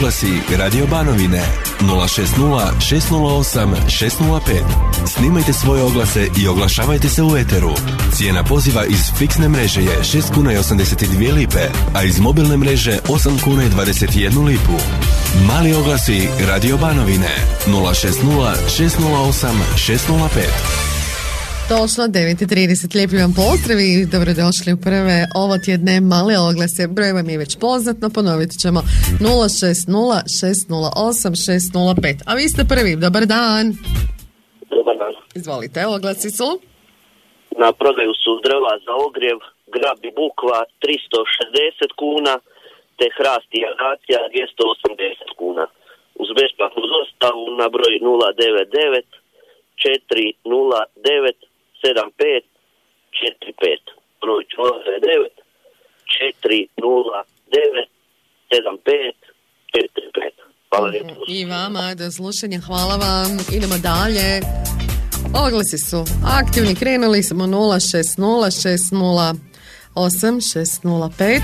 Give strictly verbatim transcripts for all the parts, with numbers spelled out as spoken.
oglasi Radio Banovine nula šest nula šest nula osam šest nula pet. Snimajte svoje oglase i oglašavajte se u eteru. Cijena poziva iz fiksne mreže je šest kuna i osamdeset dvije lipe, a iz mobilne mreže osam kuna i dvadeset jednu lipu. Mali oglasi Radio Banovine nula šest nula šest nula osam šest nula pet. Točno, devet i trideset. Lijepi vam pozdrav i dobrodošli u prve ovo tjedne male oglase. Broj vam je već poznatno, ponovit ćemo nula šest nula šest nula osam šest nula pet. A vi ste prvi, dobar dan. Dobar dan. Izvolite, oglasi su. Na prodaju su drva za ogrjev, grab i bukva tristo šezdeset kuna, te hrast i akacija dvjesto osamdeset kuna. Uz besplatnu dostavu na broj nula devet devet četiri nula devet sedam pet četiri pet. Broj nula devet devet četiri nula devet sedam pet četiri pet. Hvala lijepo. I vama, do slušanja, hvala vam. Idemo dalje. Oglasi su aktivni, krenuli smo nula šest nula šest nula osam šest nula pet.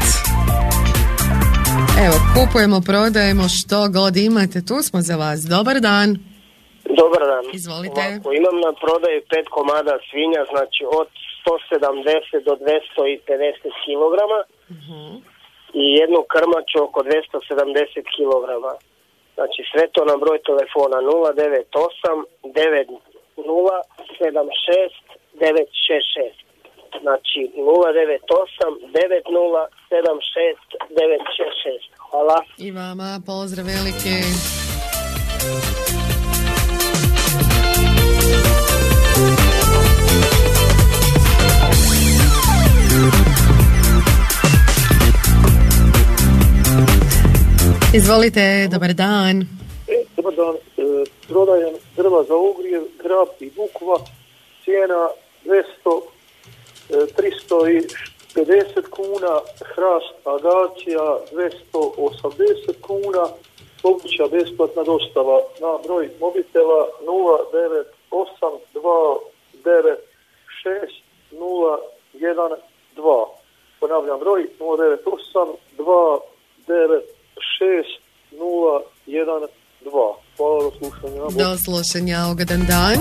Evo, kupujemo, prodajemo, što god imate, tu smo za vas. Dobar dan. Dobar dan. Izvolite. Ovako, imam na prodaju pet komada svinja, znači od sto sedamdeset do dvjesto pedeset kilograma uh-huh. i jednu krmaču oko dvjesto sedamdeset kilograma. Znači sve to na broj telefona nula devet osam devet nula sedam šest devet šest šest. Znači nula devet osam devet nula sedam šest devet šest šest. Hvala. I vama pozdrav veliki. Izvolite, dobar dan. E, dobar dan, e, prodajem drva za ogrjev, grab i bukva, cijena dvjesto, e, tristo pedeset kuna, hrast agacija dvjesto osamdeset kuna, moguća besplatna dostava na broj mobitela nula devet osam dva devet šest nula jedan dva. Ponavljam broj nula devet osam dva devet šest nula jedan dva. Hvala, do slušanja. Do slušanja, ugodan dan.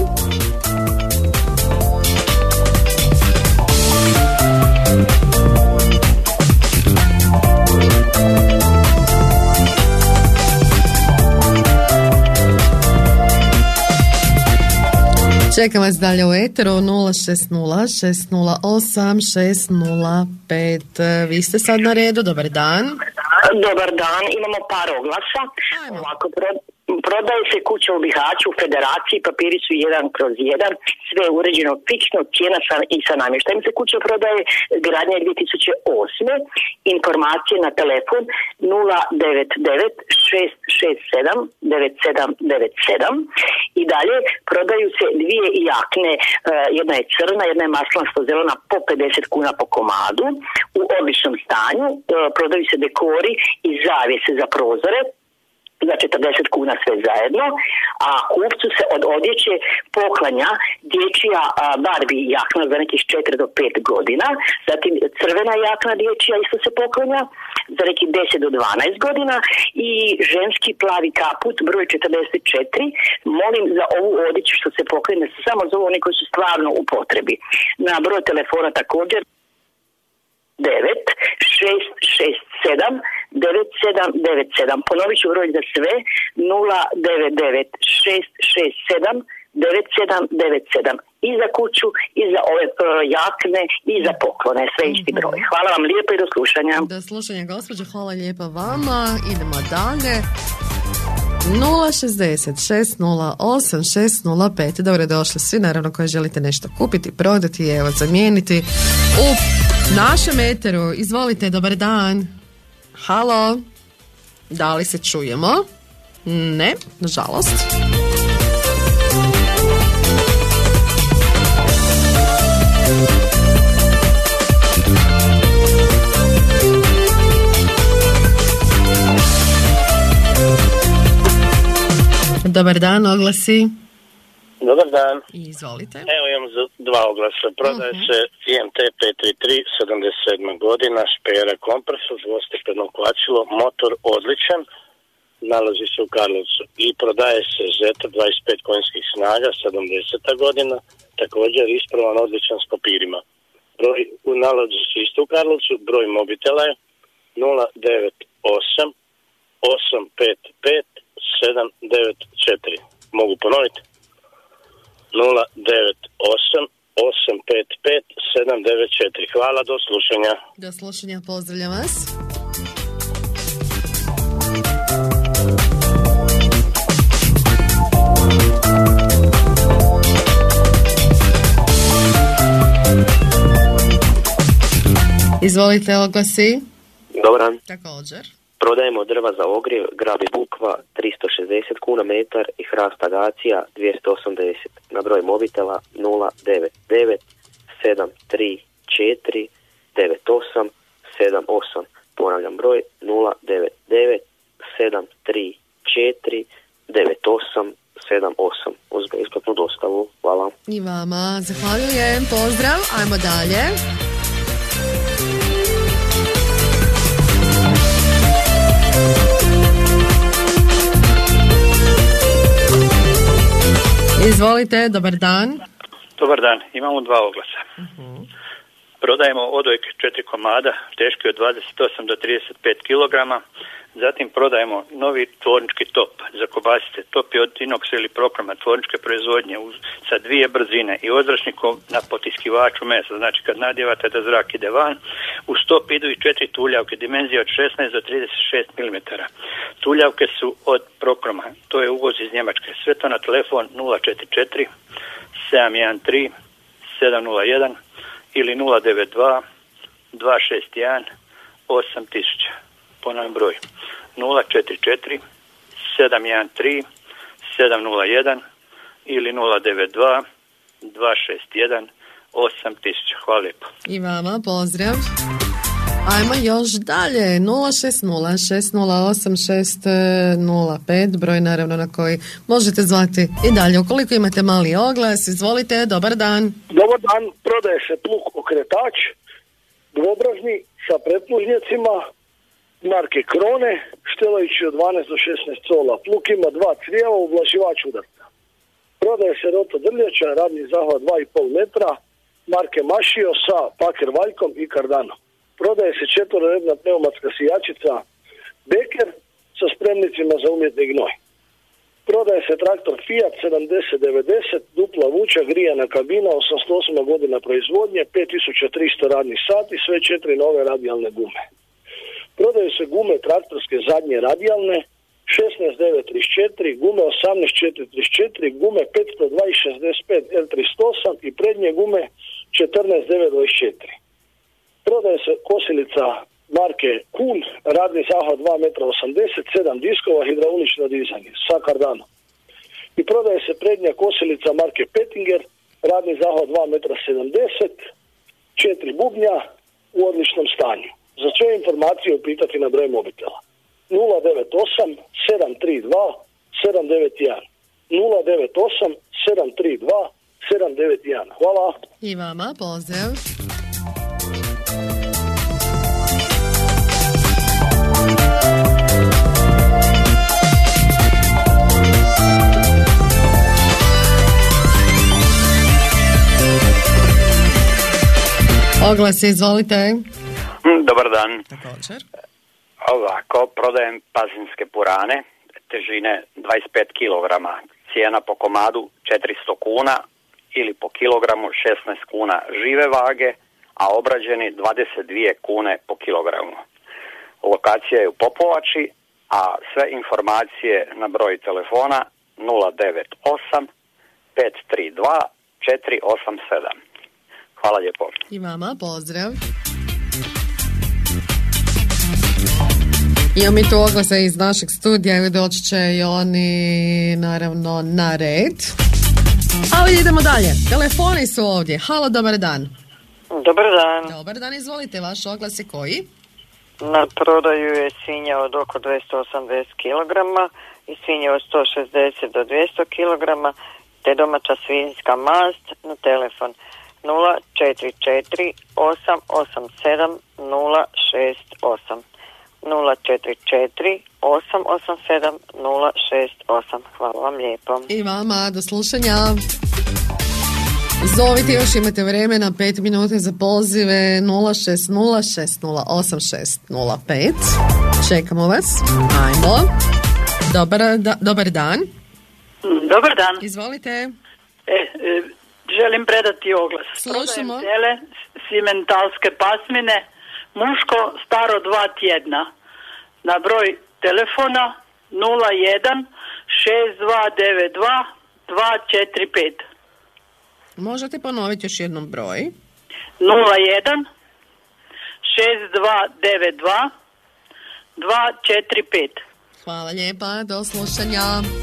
Čekam vas dalje u eteru nula šest nula šest nula osam šest nula pet. Vi ste sad na redu, dobar dan. Dobar dan, imamo par oglasa. Ovako, prodaje se kuća u Bihaću u Federaciji, papiri su jedan kroz jedan, sve je uređeno fiksno, cijena sa, i sa namještajem se kuća prodaje, gradnja dvije tisuće osme. Informacije na telefon nula devet devet šest šest sedam devet sedam devet sedam. I dalje prodaju se dvije jakne, jedna je crna, jedna je maslasto zelena, po pedeset kuna po komadu, u odličnom stanju. Prodaju se dekori i zavjese za prozore za četrdeset kuna sve zajedno, a kupcu se od odjeće poklanja dječja Barbie jakna za nekih četiri do pet godina, zatim crvena jakna dječja isto se poklanja za nekih deset do dvanaest godina i ženski plavi kaput broj četrdeset četiri. Molim za ovu odjeću što se poklanja samo za oni koji su stvarno u potrebi. Na broj telefona također devet šest šest sedam devet sedam devet sedam. Ponovit ću broj za sve nula devet devet šest šest sedam devet sedam devet sedam. I za kuću, i za ove uh, jakne, i za poklone. Sve isti broj. Hvala vam lijepo i do slušanja. Do slušanja, gospođo. Hvala lijepa vama. Idemo dalje. nula šezdeset šest nula osam šest nula pet. Dobro došli svi, naravno, koji želite nešto kupiti, prodati, evo, zamijeniti u našem eteru. Izvolite, dobar dan. Halo. Da li se čujemo? Ne, nažalost. Dobar dan, oglasi. Dobar dan. Izvolite. Evo imam dva oglasa. Prodaje uh-huh. se I M T pet tri tri sedamdeset sedma godina, špera kompresor, dvostepeno kvačilo, motor odličan, nalazi se u Karlovcu i prodaje se Zeta dvadeset pet konjskih snaga, sedamdeseta godina, također ispravan, odličan s papirima. Broj nalazi se isto u Karlovcu, broj mobitela je nula devet osam osam pet pet sedam devet četiri. Mogu ponoviti? nula devet osam osam pet pet sedam devet četiri. Hvala, do slušanja. Do slušanja, pozdravljam vas. Izvolite, oglasi. Dobar dan. Također. Prodajemo drva za ogrjev, grab i bukva tristo šezdeset kuna metar i hrast agacija dvjesto osamdeset. Na broj mobitela nula devet devet sedam tri četiri devet osam sedam osam. Ponavljam broj nula devet devet sedam tri četiri devet osam sedam osam. Uz besplatnu dostavu. Hvala. I vama zahvaljujem. Pozdrav. Ajmo dalje. Izvolite, dobar dan. Dobar dan, imamo dva oglasa. Uh-huh. Prodajemo odojke četiri komada, teški od dvadeset osam do trideset pet kilograma. Zatim prodajemo novi tvornički top za kobasice. Top je od inoksa ili prokroma tvorničke proizvodnje uz, sa dvije brzine i ozračnikom na potiskivaču mesa. Znači kad nadjevate da zrak ide van, uz top idu i četiri tuljavke, dimenzije od šesnaest do trideset šest milimetara. Tuljavke su od prokroma, to je uvoz iz Njemačke. Sve to na telefon nula četiri četiri sedam jedan tri sedam nula jedan ili nula devet dva dva šest jedan osam tisuća. Ponavljam broj nula četiri četiri sedam jedan tri sedam nula jedan ili nula devet dva dva šest jedan osam tisuća. Hvala lijepo. I vama pozdrav. Ajmo još dalje. nula šest nula šest nula osam šest nula pet, broj naravno na koji možete zvati i dalje. Ukoliko imate mali oglas, izvolite, dobar dan. Dobar dan, prodaje se plug okretač, dvobrazni sa pretlužnjacima marke Krone, štelajući od dvanaest do šesnaest cola. Plug ima dva crijeva, ublaživač udarca. Prodaje se roto drljača, radni zahvat dva i pol metra, marke Mašio sa paker valjkom i kardanom. Prodaje se četvororedna pneumatska sijačica Beker sa spremnicima za umjetni gnoj. Prodaje se traktor Fiat sedamdeset devedeset, dupla vuča, grijana kabina, osamdeset osma godina proizvodnje, pet tisuća tristo radnih sati, sve četiri nove radijalne gume. Prodaju se gume traktorske zadnje radijalne, šesnaest devet trideset četiri, gume osamnaest četiri trideset četiri, gume petsto dva i šezdeset pet L trideset osam i prednje gume četrnaest devet dvadeset četiri. Prodaje se kosilica marke Kun, radni zahvat dva metra osamdeset, sedam diskova, hidraulično dizanje sa kardanom. I prodaje se prednja kosilica marke Pettinger, radni zahvat dva metra sedamdeset, četiri bubnja u odličnom stanju. Za sve informacije upitati na broj mobitela nula devet osam sedam tri dva sedam devet jedan nula devet osam sedam tri dva sedam devet jedan. Hvala. I vama pozdrav. Oglas, izvolite. Dobar dan. Također. Ovako, prodajem pazinske purane, težine dvadeset pet kilograma, cijena po komadu četiristo kuna ili po kilogramu šesnaest kuna žive vage, a obrađeni dvadeset dvije kune po kilogramu. Lokacija je u Popovači, a sve informacije na broj telefona nula devet osam pet tri dva četiri osam sedam. Hvala lijepo. I vama pozdrav. Imamo mi tu oglase iz našeg studija i doći će i oni naravno na red. Ali idemo dalje. Telefoni su ovdje. Halo, dobar dan. Dobar dan. Dobar dan, izvolite, vaš oglas je koji? Na prodaju je svinja od oko dvjesto osamdeset kilograma i svinja od sto šezdeset do dvjesto kilograma te domaća svinjska mast na telefon nula četiri četiri osam osam sedam nula šest osam. nula četiri četiri osam osam sedam nula šest osam. Hvala vam lijepo. I vama, do slušanja. Zovite, još imate vremena, pet minuta za pozive. Nula šest nula šest nula osam šest nula pet. Čekamo vas. Ajmo. Dobar, da, dobar dan. Dobar dan. Izvolite. E, e, želim predati oglas. Slušamo. Prodajem tele simentalske pasmine, muško staro dva tjedna. Na broj telefona nula jedan šest dva devet dva dva četiri pet. Možete ponoviti još jednom broj? nula jedan šest dva devet dva dva četiri pet. Hvala lijepa, do slušanja.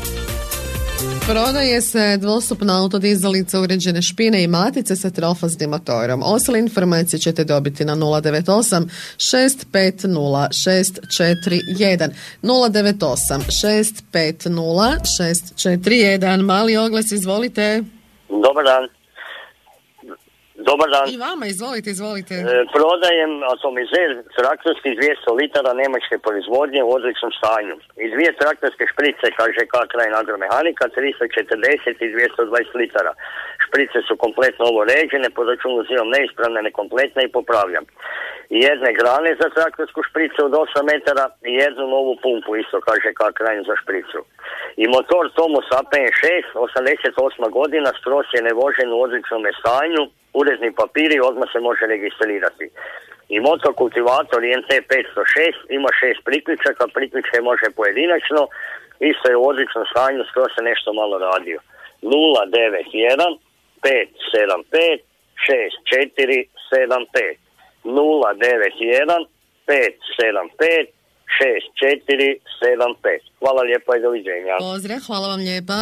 Prodaje se dvostupna autodizalica uređene špine i matice sa trofaznim motorom. Ostale informacije ćete dobiti na nula devet osam šest pet nula šest četiri jedan. nula devet osam šest pet nula šest četiri jedan. Mali oglas, izvolite. Dobar dan. Dobar dan. I vama, izvolite, izvolite. E, prodajem atomizer traktorski dvjesto litara njemačke proizvodnje u odličnom stanju. I dvije traktorske šprice, kaže K Krain Agromehanika, tristo četrdeset i dvjesto dvadeset litara. Šprice su kompletno ovo ređene, po računu uzimam neispravne, nekompletne i popravljam. I jedne grane za traktorsku špricu od osam metara i jednu novu pumpu, isto kaže K Krain za špricu. I motor Tomos A P N šest, osamdeset osma godina, skroz je nevožen u odličnom stanju, urezni papiri, odmah se može registrirati. I motokultivator I N T petsto šest ima šest priključaka, priključke može pojedinačno, isto je u odličnom stanju, skroz se nešto malo radio. nula devet jedan pet sedam pet šest četiri sedam pet. nula devet jedan pet sedam pet šest četiri sedam pet. Hvala lijepa i doviđenja. Pozdrav, hvala vam lijepa.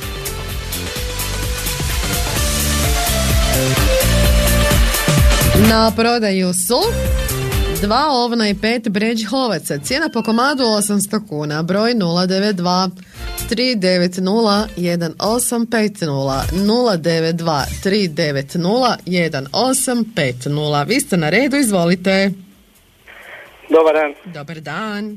Na prodaju su dva ovna i pet bređ hovaca. Cijena po komadu osamsto kuna. Broj nula devet dva tri devet nula jedan osam pet nula. nula devet dva tri devet nula jedan osam pet nula. Vi ste na redu, izvolite. Dobar dan. Dobar dan.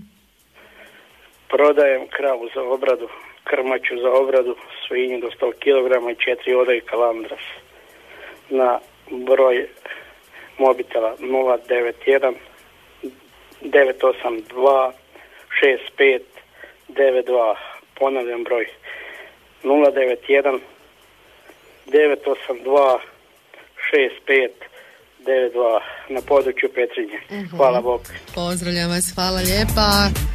Prodajem kravu za obradu, krmaču za obradu, svinju do sto kilograma i četiri odojka Landras. Na broj mobitela nula devet jedan devet osam dva šest pet devet dva. Ponavljam broj nula devet jedan devet osam dva šest pet devet dva na području Petrinje. Uh-huh. Hvala Bog. Pozdravljam vas, hvala lijepa.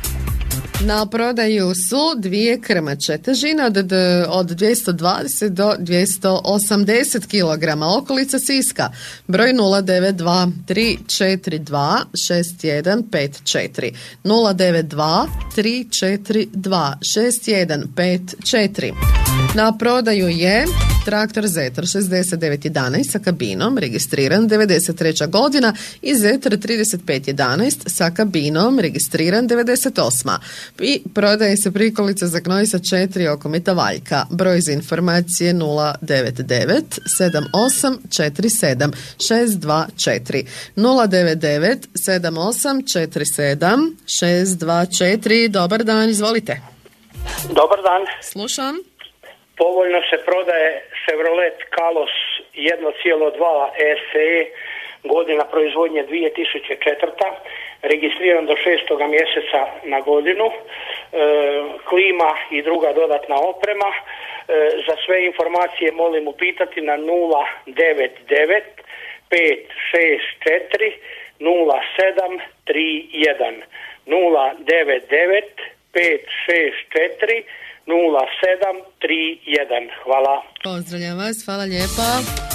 Na prodaju su dvije krmače, težina od, od dvjesto dvadeset do dvjesto osamdeset kilograma, okolica Siska, broj nula devet dva tri četiri dva šest jedan pet četiri, nula devet dva tri četiri dva šest jedan pet četiri. Na prodaju je traktor Zetor šezdeset devet jedanaest sa kabinom, registriran devedeset treća godina, i Zetor trideset pet jedanaest sa kabinom, registriran devedeset osma. I prodaje se prikolica za gnoj sa četiri okomita valjka. Broj za informacije nula devet devet sedam osam četiri sedam šest dva četiri, nula devet devet sedam osam četiri sedam šest dva četiri. Dobar dan, izvolite. Dobar dan. Slušam. Povoljno se prodaje Chevrolet Kalos jedan zarez dva S E, godina proizvodnje dvije tisuće četvrta, registriran do šestoga mjeseca na godinu, e, klima i druga dodatna oprema. E, za sve informacije molim upitati na nula devet devet pet šest četiri nula sedam tri jedan, nula devet devet pet šest četiri nula sedam tri jedan. Hvala. Pozdravljam vas, hvala lijepa.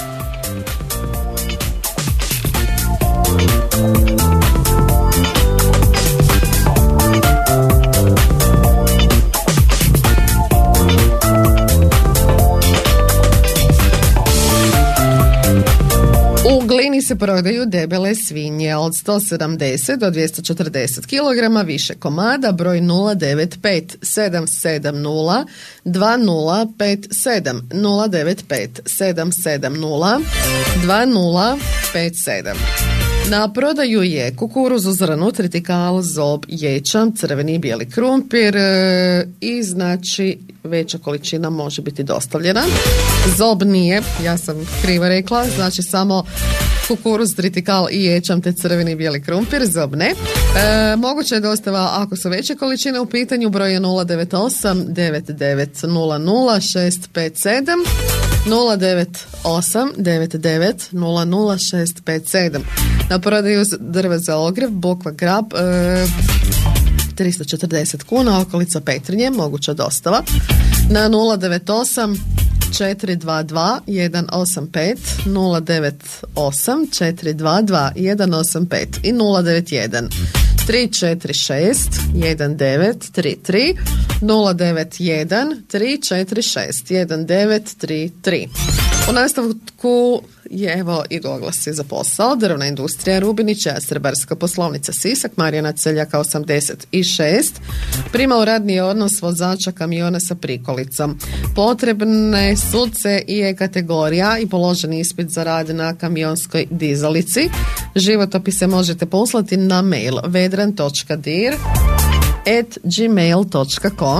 U Glini se prodaju debele svinje od sto sedamdeset do dvjesto četrdeset kilograma, više komada, broj nula devet pet sedam sedam nula dva nula pet sedam, nula devet pet sedam sedam nula dva nula pet sedam. Na prodaju je kukuruz uzranu, tritikal, zob, ječam, crveni i bijeli krumpir e, i znači veća količina može biti dostavljena. Zob nije, ja sam krivo rekla, znači samo kukuruz, tritikal i ječam te crveni i bijeli krumpir, zob ne. E, moguće je dostava ako su veće količine u pitanju, broj je nula devet osam devet devet nula nula šest pet sedam, nula devet osam devet devet nula nula šest pet sedam. Na prodaju drva za ogrjev, bukva grab, e, tristo četrdeset kuna, okolica Petrinje, moguća dostava. Na nula devet osam četiri dva dva jedan osam pet, nula devet osam četiri dva dva jedan osam pet i nula devet jedan tri četiri šest jedan devet tri tri, nula devet jedan tri četiri šest jedan devet tri tri. U nastavku je evo i oglasi za posao. Drvna industrija Rubinića, Srbarska poslovnica Sisak, Marijana Celjaka osamdeset šest, prima u radni odnos vozača kamiona sa prikolicom. Potrebne su C i E kategorija i položeni ispit za rad na kamionskoj dizalici. Životopise možete poslati na mail vedran točka dir at gmail točka com.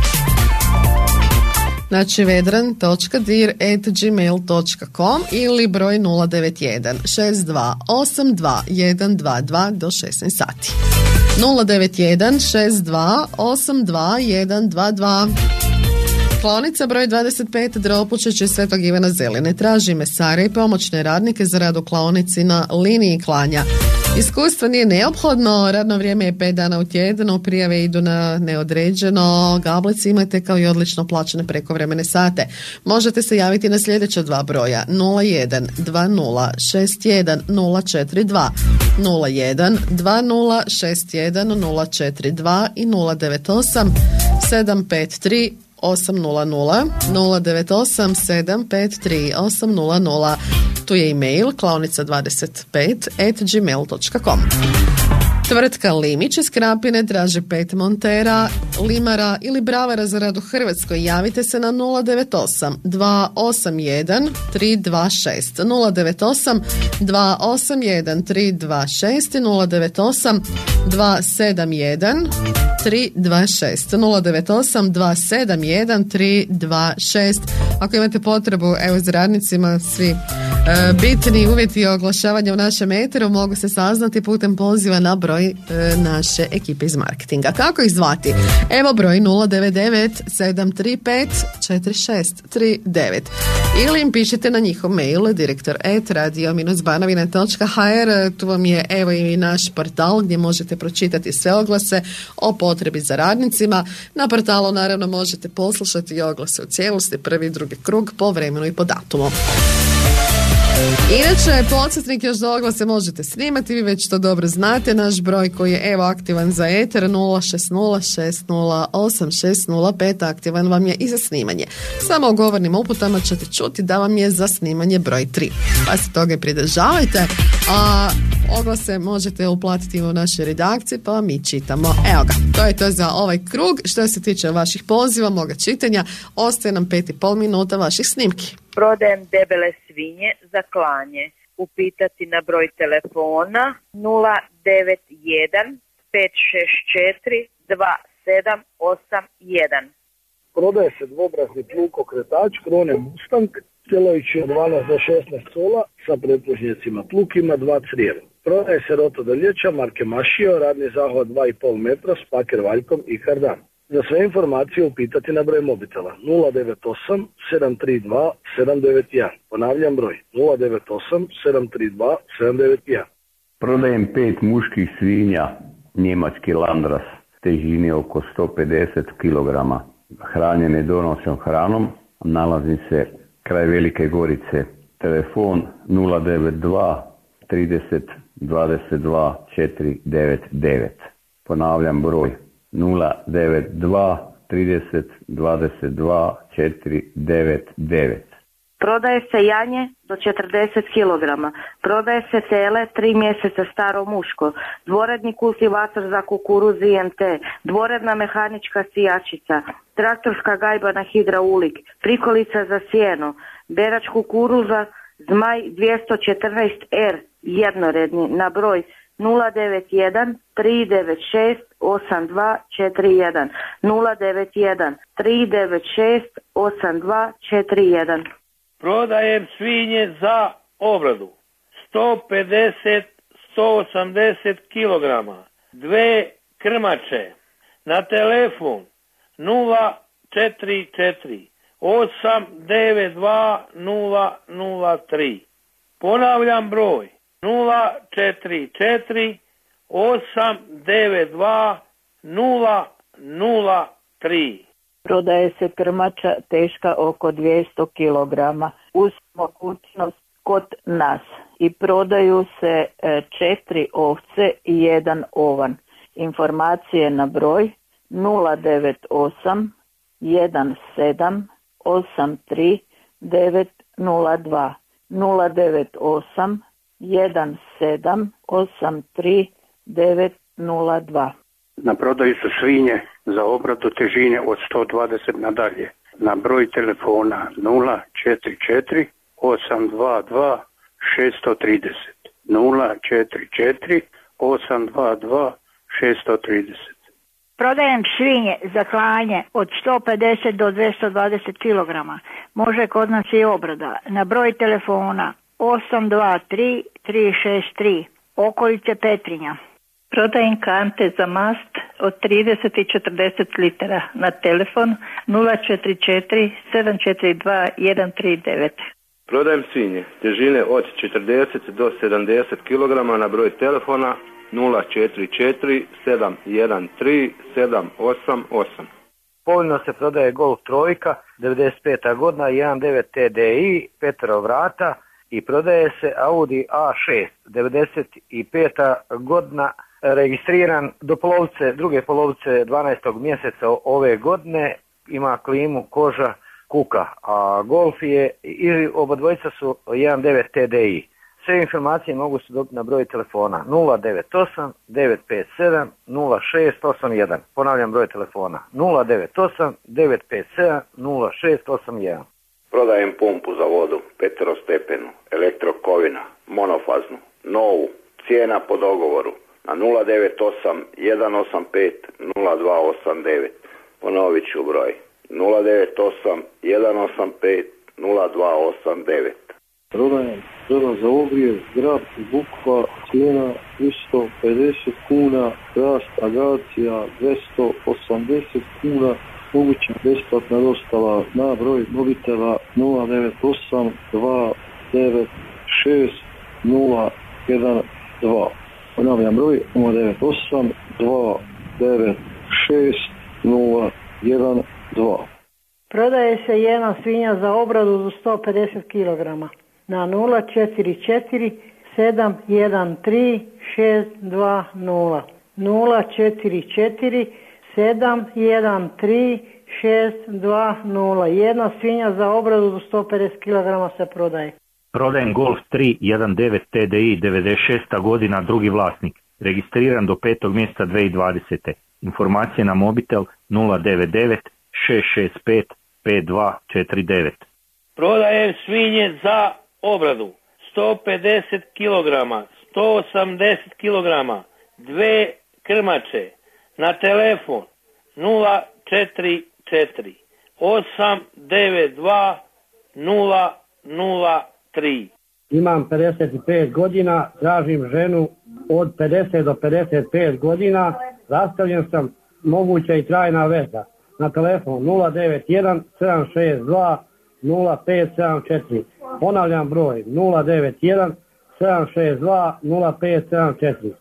Znači vedran točka dir at gmail točka com ili broj nula devet jedan šest dva osam dva jedan dva dva do šesnaest sati. nula devet jedan šest dva osam dva jedan dva dva. Klaonica broj dvadeset pet Dropučić i Svetog Ivana Zeline traži mesare i pomoćne radnike za rad u klaonici na liniji klanja. Iskustvo nije neophodno, radno vrijeme je pet dana u tjednu, prijave idu na neodređeno, gablice imate kao i odlično plaćene prekovremene sate. Možete se javiti na sljedeća dva broja nula jedan dva nula šest jedan nula četiri dva, nula jedan dva nula šest jedan nula četiri dva i nula devet osam sedam pet tri osam nula nula, nula devet osam sedam pet tri osam nula nula. Tu je e-mail klaonica dvadeset pet at gmail točka com. Tvrtka Limić iz Krapine traži pet montera, limara ili bravara za rad u Hrvatskoj. Javite se na nula devet osam dva osam jedan tri dva šest, nula devet osam dva osam jedan tri dva šest i nula devet osam dva sedam jedan tri dva šest, nula devet osam dva sedam jedan tri dva šest. Ako imate potrebu, evo za radnicima svi e, bitni uvjeti oglašavanja u našem eteru mogu se saznati putem poziva na broj e, naše ekipe iz marketinga. Kako ih zvati? Evo broj nula devet devet sedam tri pet četiri šest tri devet ili im pišite na njihov mail direktor at radio banovina točka ha er. Tu vam je evo i naš portal gdje možete pročitati sve oglase o potrebi za radnicima. Na portalu naravno možete poslušati i oglase u cijelosti, prvi i drugi krug po vremenu i po datumu. Inače, podsjetnik još za oglase možete snimati, vi već to dobro znate, naš broj koji je evo aktivan za eter nula šest nula šest nula osam šest nula pet, aktivan vam je i za snimanje. Samo u govornim uputama ćete čuti da vam je za snimanje broj tri, pa se toga i pridržavajte, a oglase možete uplatiti u našoj redakciji pa mi čitamo. Evo ga, to je to za ovaj krug. Što se tiče vaših poziva, moga čitanja, ostaje nam pet i pol minuta vaših snimki. Prodajem debele svinje za klanje. Upitati na broj telefona nula devet jedan pet šest četiri dva sedam osam jedan. Prodaje se dvobrazni plug okretač Krone Mustang, cjelovići od dvanaest do šesnaest cola sa pretplužnjacima. Plug ima dva crijeva. Prodaje se rotodaljeća marke Mašio, radni zahvat dva i pol metra s paker valjkom i kardan. Za sve informacije upitati na broj mobitela nula devet osam sedam tri dva sedam devet jedan. Ponavljam broj nula devet osam sedam tri dva sedam devet jedan. Prodajem pet muških svinja, njemački Landras, težine oko sto pedeset kilograma. Hranjene donošom hranom, nalazi se kraj Velike Gorice. Telefon nula devet dva trideset dvadeset dva četiri devet devet. Ponavljam broj nula devet dva trideset dvadeset dva četiri devet devet. Prodaje se janje do četrdeset kilograma. Prodaje se tele tri mjeseca staro muško. Dvoredni kultivator za kukuruz I M T. Dvoredna mehanička sijačica. Traktorska gajba na hidraulik. Prikolica za sjeno. Berač kukuruza Zmaj dvjesto četrnaest R jednoredni na broj nula devet jedan tri devet šest osam dva četiri jedan nula devet jedan tri devet šest osam dva četiri jedan. Prodajem svinje za obradu sto pedeset do sto osamdeset kilograma, dve krmače, na telefon nula četiri četiri osam devet dva nula nula tri. Ponavljam broj nula četiri četiri osam devet dva nula nula tri. Prodaje se krmača teška oko dvjesto kilograma uz mogućnost kod nas i prodaju se četiri ovce i jedan ovan. Informacije na broj nula devet osam jedan sedam osam tri devet nula dva nula devet osam jedan sedam osam tri devet nula dva. Na prodaju su svinje za obradu težine od sto dvadeset nadalje. Na broj telefona nula četiri četiri osam dva dva šest trideset nula četiri četiri osam dva dva šest trideset. Prodajem svinje za klanje od sto pedeset do dvjesto dvadeset kilograma. Može kod nas i obrada. Na broj telefona osam dva tri tri šest tri, okolice Petrinja. Prodajem kante za mast od trideset i četrdeset litara na telefon nula četiri četiri sedam četiri dva jedan tri devet. Prodajem svinje težine od četrdeset do sedamdeset kilograma na broj telefona nula četiri četiri sedam jedan tri sedam osam osam. Povoljno se prodaje Golf trojka, devedeset peta godina, jedan devet T D I, petero vrata i prodaje se Audi A šest, devedeset peta godina, registriran do polovice, druge polovice dvanaestog mjeseca ove godine, ima klimu, koža, kuka, a Golf je, i oba dvojica su jedan devet T D I. Sve informacije mogu se dobiti na broj telefona nula devet osam devet pet sedam nula šest osam jedan. Ponavljam broj telefona nula devet osam devet pet sedam nula šest osam jedan. Prodajem pumpu za vodu, peterostepenu, elektrokovina, monofaznu, novu, cijena po dogovoru na nula devet osam jedan osam pet nula dva osam devet. Ponovit ću broj nula devet osam jedan osam pet nula dva osam devet. Prodajem drva za ogrjev, grab i bukva, cijena tristo pedeset kuna, hrast agacija dvjesto osamdeset kuna, moguća besplatna dostava na broj mobitela nula devet osam dva devet šest nula jedan dva. Ponavljam broj nula devet osam dva devet šest nula jedan dva. Prodaje se jedna svinja za obradu za sto pedeset kilograma na nula četiri četiri sedam jedan tri šest dva nula nula četiri četiri sedam jedan tri šest dva nula. Jedna svinja za obradu za sto pedeset kilograma se prodaje. Prodajem Golf tri jedan devet T D I, devedeset šesta godina, drugi vlasnik. Registriran do petog mjeseca dvije tisuće dvadesete. Informacije na mobitel nula devet devet šest šest pet pet dva četiri devet. Prodajem svinje za obradu sto pedeset kilograma, sto osamdeset kilograma, dve krmače, na telefon nula četiri četiri osam devet dva nula nula tri. Imam pedeset pet godina, tražim ženu od pedeset do pedeset pet godina, rastavljen sam, moguća i trajna veza. Na telefon nula devet jedan sedam šest dva nula pet sedam četiri. Ponavljam broj nula devet jedan sedam šest dva nula pet sedam četiri.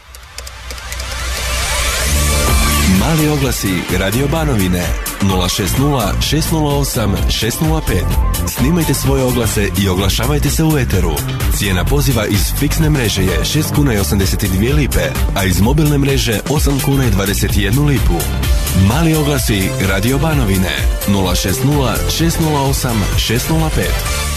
Mali oglasi Radio Banovine nula šest nula šest nula osam šest nula pet. Snimajte svoje oglase i oglašavajte se u eteru. Cijena poziva iz fiksne mreže je šest kuna i osamdeset dvije lipe, a iz mobilne mreže osam kuna i dvadeset jednu lipu. Mali oglasi Radio Banovine nula šest nula šest nula osam šest nula pet.